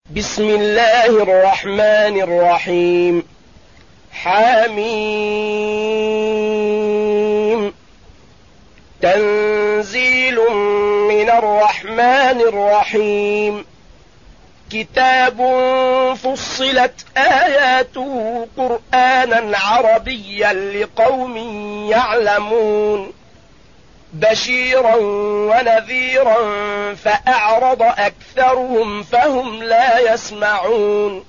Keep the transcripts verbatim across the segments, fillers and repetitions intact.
بسم الله الرحمن الرحيم. حميم. تنزيل من الرحمن الرحيم. كتاب فصلت آياته قرآنا عربيا لقوم يعلمون بشيرا ونذيرا فأعرض أكثرهم فهم لا يسمعون.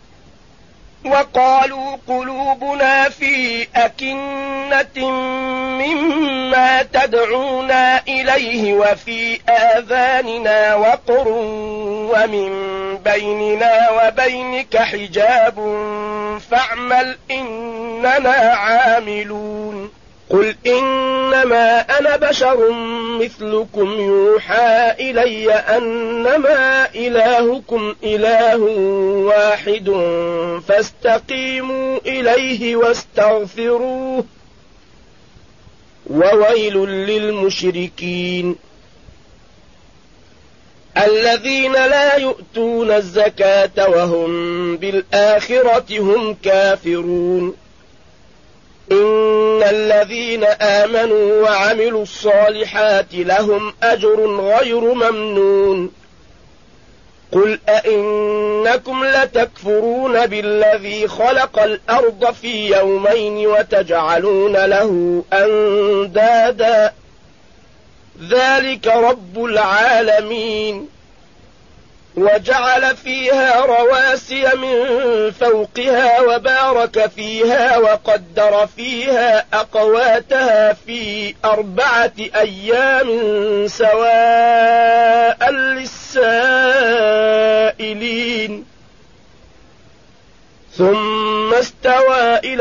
وقالوا قلوبنا في أكنة مما تدعونا إليه وفي آذاننا وقر ومن بيننا وبينك حجاب فاعمل إننا عاملون. قل إنما أنا بشر مثلكم يوحى إلي أنما إلهكم إله واحد فاستقيموا إليه واستغفروه وويل للمشركين الذين لا يؤتون الزكاة وهم بالآخرة هم كافرون. إن الذين آمنوا وعملوا الصالحات لهم أجر غير ممنون. قل أئنكم لتكفرون بالذي خلق الأرض في يومين وتجعلون له أندادا ذلك رب العالمين. وجعل فيها رواسي من فوقها وبارك فيها وقدر فيها أقواتها في أربعة أيام سواء للسائلين. ثم استوى إلى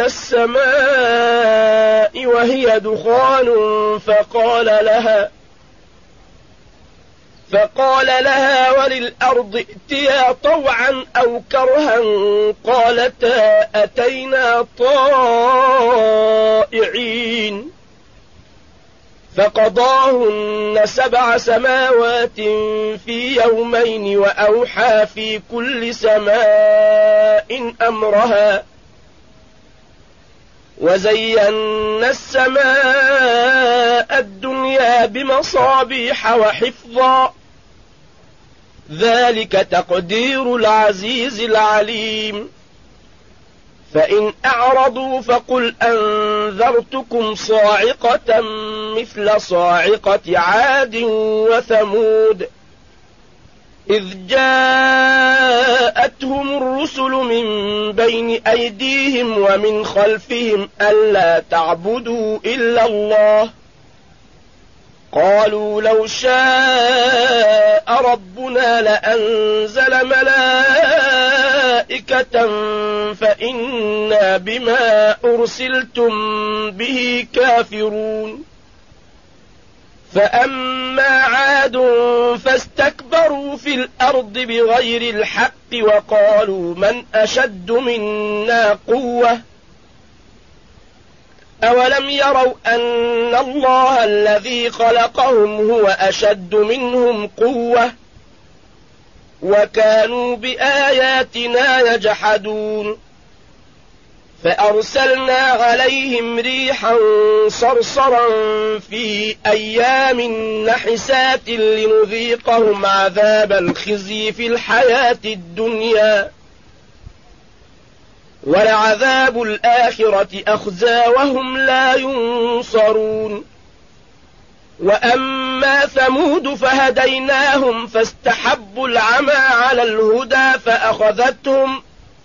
السماء وهي دخان فقال لها فقال لها وللأرض ائتيا طوعا أو كرها قالتا أتينا طائعين. فقضاهن سبع سماوات في يومين وأوحى في كل سماء أمرها وزينا السماء الدنيا بمصابيح وحفظا ذلك تقدير العزيز العليم. فإن أعرضوا فقل أنذرتكم صاعقة مثل صاعقة عاد وثمود إذ جاءتهم الرسل من بين أيديهم ومن خلفهم ألا تعبدوا إلا الله قالوا لو شاء ربنا لأنزل ملائكة فإنا بما أرسلتم به كافرون. فأما عاد فاستكبروا في الأرض بغير الحق وقالوا من أشد منا قوة أولم يروا أن الله الذي خلقهم هو أشد منهم قوة وكانوا بآياتنا يجحدون. فأرسلنا عليهم ريحا صرصرا في أيام نحسات لنذيقهم عذاب الخزي في الحياة الدنيا ولعذاب الآخرة أخزى وهم لا ينصرون. وأما ثمود فهديناهم فاستحبوا العمى على الهدى فأخذتهم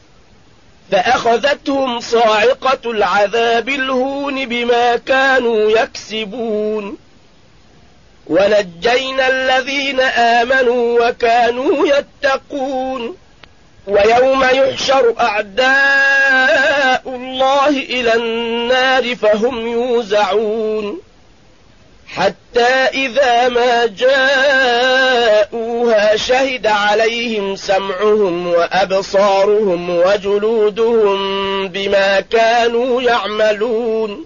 فأخذتهم صاعقة العذاب الهون بما كانوا يكسبون. ونجينا الذين آمنوا وكانوا يتقون. ويوم يحشر أعداء الله إلى النار فهم يوزعون حتى إذا ما جاءوها شهد عليهم سمعهم وأبصارهم وجلودهم بما كانوا يعملون.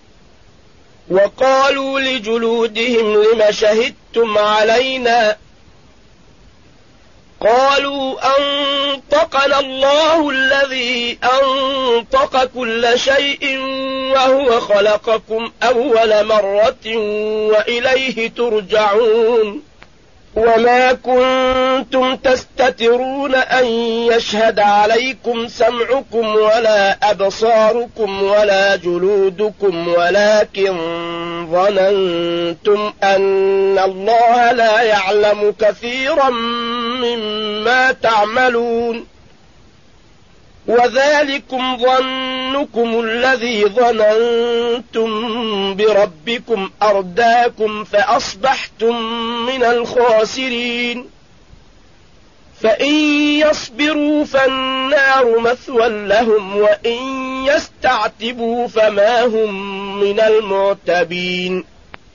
وقالوا لجلودهم لم شهدتم علينا قالوا أنطقنا الله الذي أنطق كل شيء وهو خلقكم أول مرة وإليه ترجعون وما كنتم تستترون أن يشهد عليكم سمعكم ولا أبصاركم ولا جلودكم ولكن ظننتم أن الله لا يعلم كثيرا مما تعملون وذلكم ظنكم الذي ظننتم بربكم أرداكم فأصبحتم من الخاسرين فإن يصبروا فالنار مثوى لهم وإن يستعتبوا فما هم من المعتبين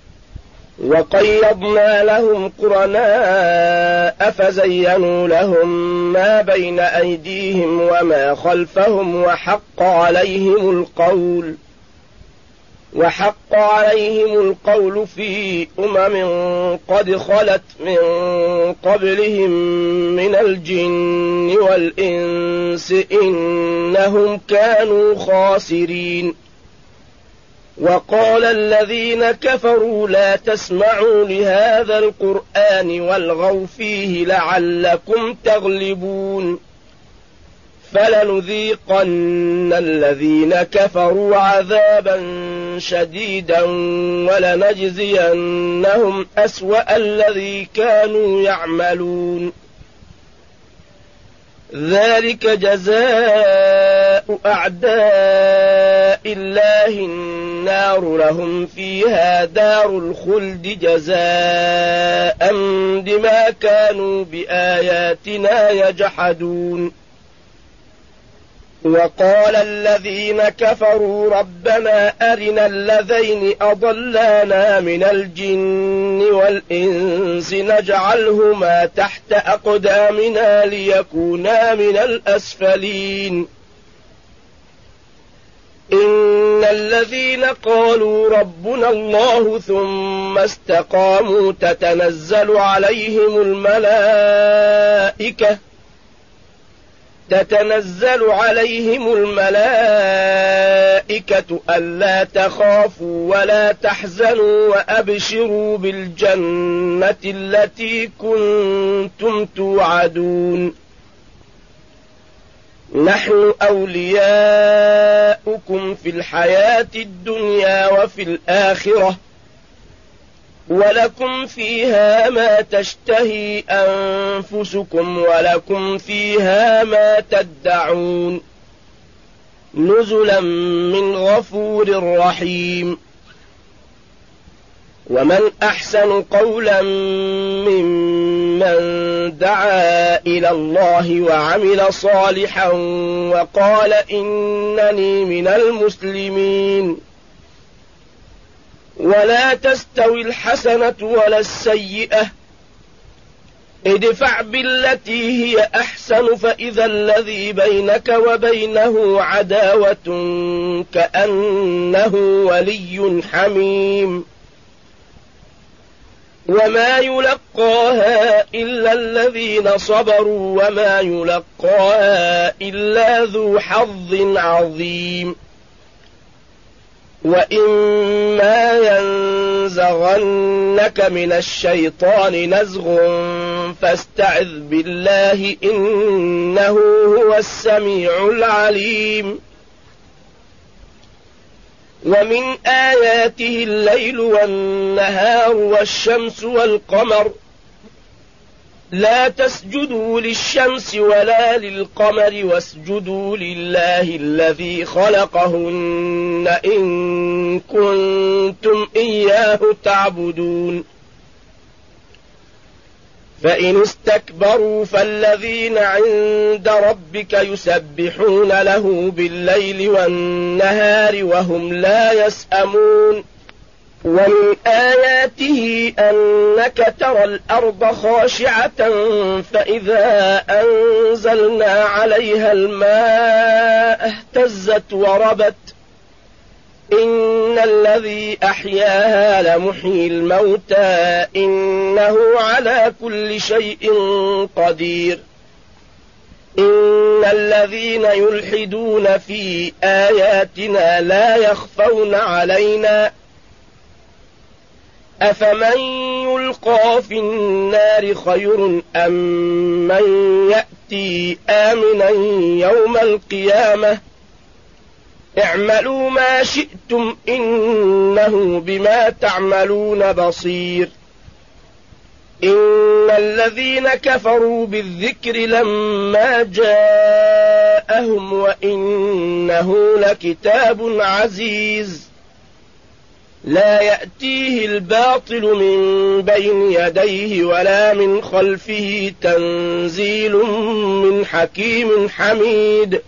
وقيضنا لهم قرناء فزينوا لهم ما بين أيديهم وما خلفهم وحق عليهم القول وحق عليهم القول في أمم قد خلت من قبلهم من الجن والإنس إنهم كانوا خاسرين وقال الذين كفروا لا تسمعوا لهذا القرآن والغوا فيه لعلكم تغلبون فلنذيقن الذين كفروا عذابا شديدا ولنجزينهم أسوأ الذي كانوا يعملون ذلك جزاء أعداء الله النار لهم فيها دار الخلد جزاء بما كانوا بآياتنا يجحدون وقال الذين كفروا ربنا أرنا الذين أضلانا من الجن والإنس نجعلهما تحت أقدامنا ليكونا من الأسفلين إن الذين قالوا ربنا الله ثم استقاموا تتنزل عليهم الملائكة تتنزل عليهم الملائكة ألا تخافوا ولا تحزنوا وأبشروا بالجنة التي كنتم توعدون نحن أولياؤكم في الحياة الدنيا وفي الآخرة ولكم فيها ما تشتهي أنفسكم ولكم فيها ما تدعون نزلا من غفور رحيم ومن أحسن قولا ممن دعا إلى الله وعمل صالحا وقال إنني من المسلمين ولا تستوي الحسنة ولا السيئة ادفع بالتي هي أحسن فإذا الذي بينك وبينه عداوة كأنه ولي حميم وما يلقاها إلا الذين صبروا وما يلقاها إلا ذو حظ عظيم وإما ينزغنك من الشيطان نزغ فاستعذ بالله إنه هو السميع العليم ومن آياته الليل والنهار والشمس والقمر لا تسجدوا للشمس ولا للقمر واسجدوا لله الذي خلقهن إن كنتم إياه تعبدون فإن استكبروا فالذين عند ربك يسبحون له بالليل والنهار وهم لا يسأمون ومن آياته أنك ترى الأرض خاشعة فإذا أنزلنا عليها الماء اهتزت وربت إن الذي أحياها لمحيي الموتى إنه على كل شيء قدير إن الذين يلحدون في آياتنا لا يخفون علينا أفمن يلقى في النار خير أم من يأتي آمنا يوم القيامة اعملوا ما شئتم إنه بما تعملون بصير إن الذين كفروا بالذكر لما جاءهم وإنه لكتاب عزيز لا يأتيه الباطل من بين يديه ولا من خلفه تنزيل من حكيم حميد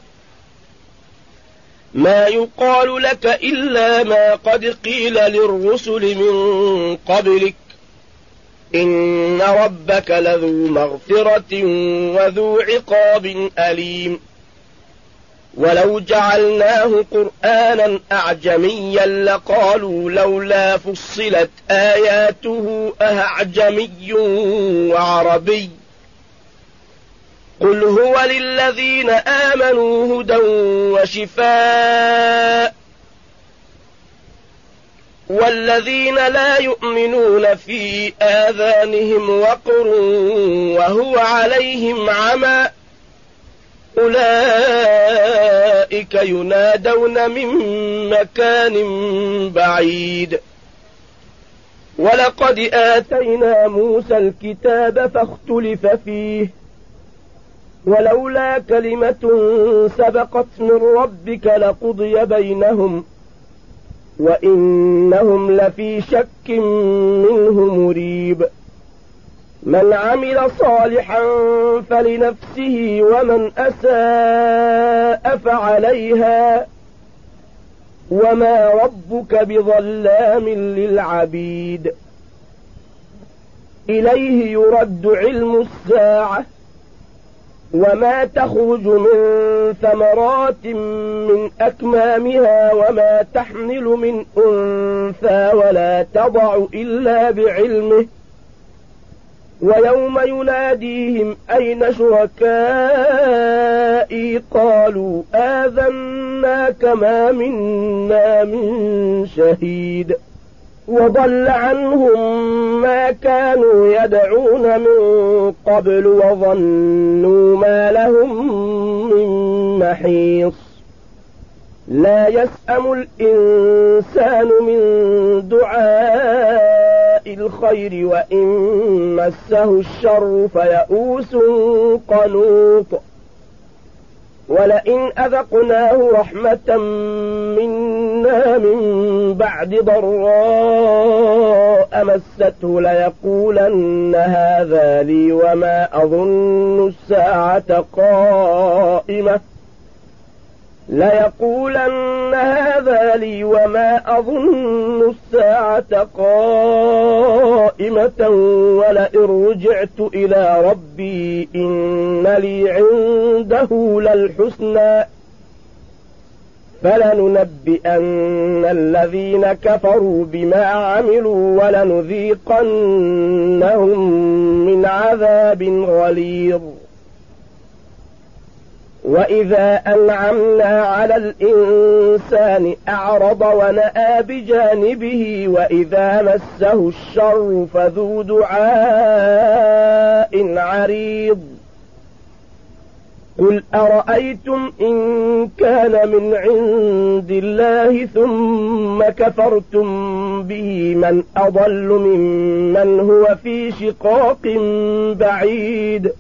ما يقال لك إلا ما قد قيل للرسل من قبلك إن ربك لذو مغفرة وذو عقاب أليم ولو جعلناه قرآنا أعجميا لقالوا لولا فصلت آياته أعجمي وعربي قل هو للذين آمنوا هدى وشفاء والذين لا يؤمنون في آذانهم وقر وهو عليهم عمى أولئك ينادون من مكان بعيد ولقد آتينا موسى الكتاب فاختلف فيه ولولا كلمة سبقت من ربك لقضي بينهم وإنهم لفي شك منه مريب من عمل صالحا فلنفسه ومن أساء فعليها وما ربك بظلام للعبيد إليه يرد علم الساعة وما تخرج من ثمرات من أكمامها وما تحمل من أنثى ولا تضع إلا بعلمه ويوم يناديهم أين شركائي قالوا آذناك ما منا من شهيد وضل عنهم ما كانوا يدعون من قبل وظنوا ما لهم من محيص لا يسأم الإنسان من دعاء الخير وإن مسه الشر فيئوس قنوط ولئن أذقناه رحمة منا من بعد ضراء مسته ليقولن هذا لي وما أظن الساعة قائمة ليقولن هذا لي وما أظن الساعة قائمة ولئن رجعت إلى ربي إن لي عنده للحسنى فلننبئن الذين كفروا بما عملوا ولنذيقنهم من عذاب غليظ وإذا أنعمنا على الإنسان أعرض ونأى بجانبه وإذا مسه الشر فذو دعاء عريض قل أرأيتم إن كان من عند الله ثم كفرتم به من أضل ممن هو في شقاق بعيد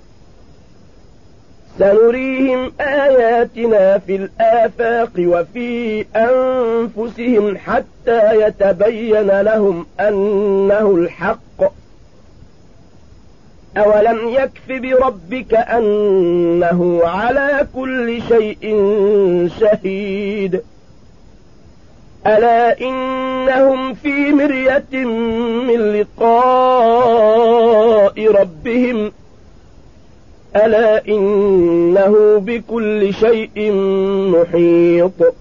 سنريهم آياتنا في الآفاق وفي أنفسهم حتى يتبين لهم أنه الحق أولم يكف بربك أنه على كل شيء شهيد ألا إنهم في مرية من لقاء ربهم ألا إنه بكل شيء محيط